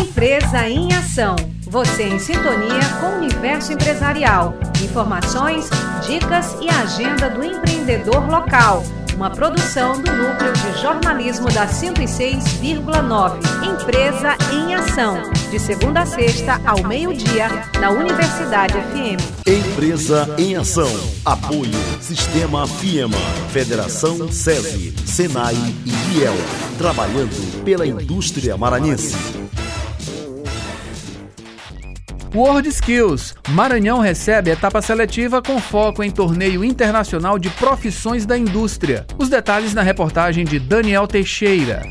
Empresa em Ação. Você em sintonia com o universo empresarial. Informações, dicas e agenda do empreendedor local. Uma produção do Núcleo de Jornalismo da 106,9. Empresa em Ação. De segunda a sexta, ao meio-dia, na Universidade FM. Empresa em Ação. Apoio Sistema FIEMA, Federação SESI, SENAI e IEL. Trabalhando pela indústria maranhense. World Skills. Maranhão recebe etapa seletiva com foco em torneio internacional de profissões da indústria. Os detalhes na reportagem de Daniel Teixeira.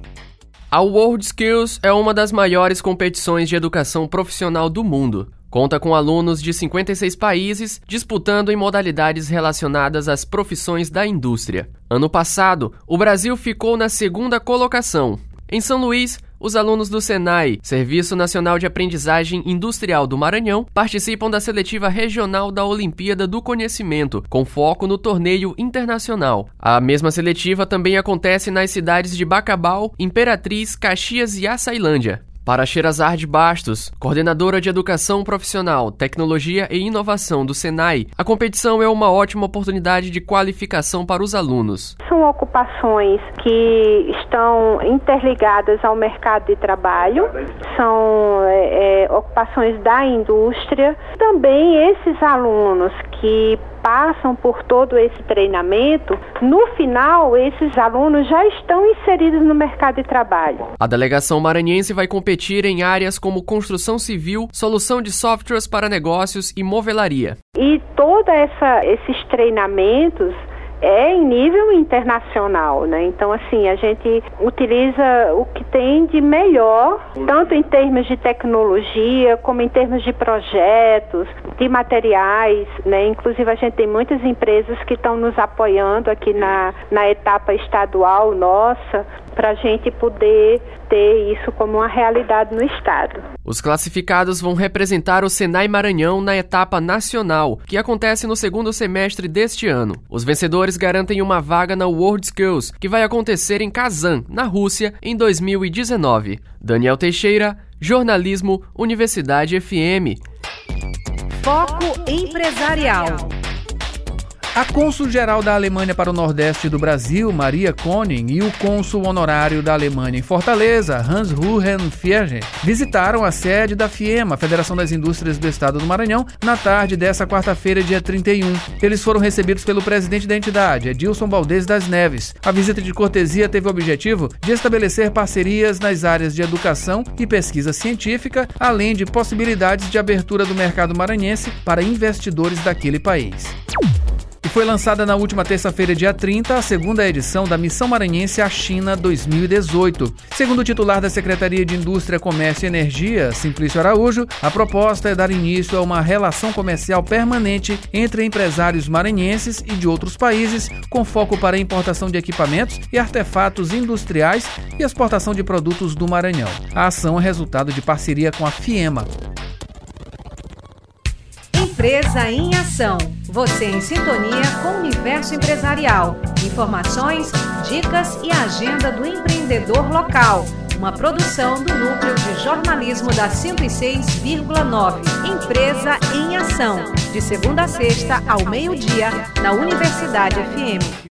A World Skills é uma das maiores competições de educação profissional do mundo. Conta com alunos de 56 países disputando em modalidades relacionadas às profissões da indústria. Ano passado, o Brasil ficou na segunda colocação. Em São Luís, os alunos do SENAI, Serviço Nacional de Aprendizagem Industrial do Maranhão, participam da seletiva regional da Olimpíada do Conhecimento, com foco no torneio internacional. A mesma seletiva também acontece nas cidades de Bacabal, Imperatriz, Caxias e Açailândia. Para Sherazade Bastos, coordenadora de Educação Profissional, Tecnologia e Inovação do SENAI, a competição é uma ótima oportunidade de qualificação para os alunos. São ocupações que estão interligadas ao mercado de trabalho, são ocupações da indústria. Também esses alunos que passam por todo esse treinamento, no final, esses alunos já estão inseridos no mercado de trabalho. A delegação maranhense vai competir em áreas como construção civil, solução de softwares para negócios e movelaria. E todos esses treinamentos é em nível internacional, né? Então, assim, a gente utiliza o que tem de melhor, tanto em termos de tecnologia, como em termos de projetos, de materiais, né? Inclusive, a gente tem muitas empresas que estão nos apoiando aqui na etapa estadual nossa, para a gente poder ter isso como uma realidade no estado. Os classificados vão representar o SENAI Maranhão na etapa nacional, que acontece no segundo semestre deste ano. Os vencedores garantem uma vaga na World Skills, que vai acontecer em Kazan, na Rússia, em 2019. Daniel Teixeira, Jornalismo, Universidade FM. Foco Empresarial. A cônsul-geral da Alemanha para o Nordeste do Brasil, Maria Koning, e o cônsul honorário da Alemanha em Fortaleza, Hans-Ruhen Fierge, visitaram a sede da FIEMA, Federação das Indústrias do Estado do Maranhão, na tarde dessa quarta-feira, dia 31. Eles foram recebidos pelo presidente da entidade, Edilson Baldez das Neves. A visita de cortesia teve o objetivo de estabelecer parcerias nas áreas de educação e pesquisa científica, além de possibilidades de abertura do mercado maranhense para investidores daquele país. Foi lançada na última terça-feira, dia 30, a segunda edição da Missão Maranhense à China 2018. Segundo o titular da Secretaria de Indústria, Comércio e Energia, Simplício Araújo, a proposta é dar início a uma relação comercial permanente entre empresários maranhenses e de outros países, com foco para a importação de equipamentos e artefatos industriais e exportação de produtos do Maranhão. A ação é resultado de parceria com a FIEMA. Empresa em Ação. Você em sintonia com o universo empresarial. Informações, dicas e agenda do empreendedor local. Uma produção do Núcleo de Jornalismo da 106,9. Empresa em Ação. De segunda a sexta, ao meio-dia, na Universidade FM.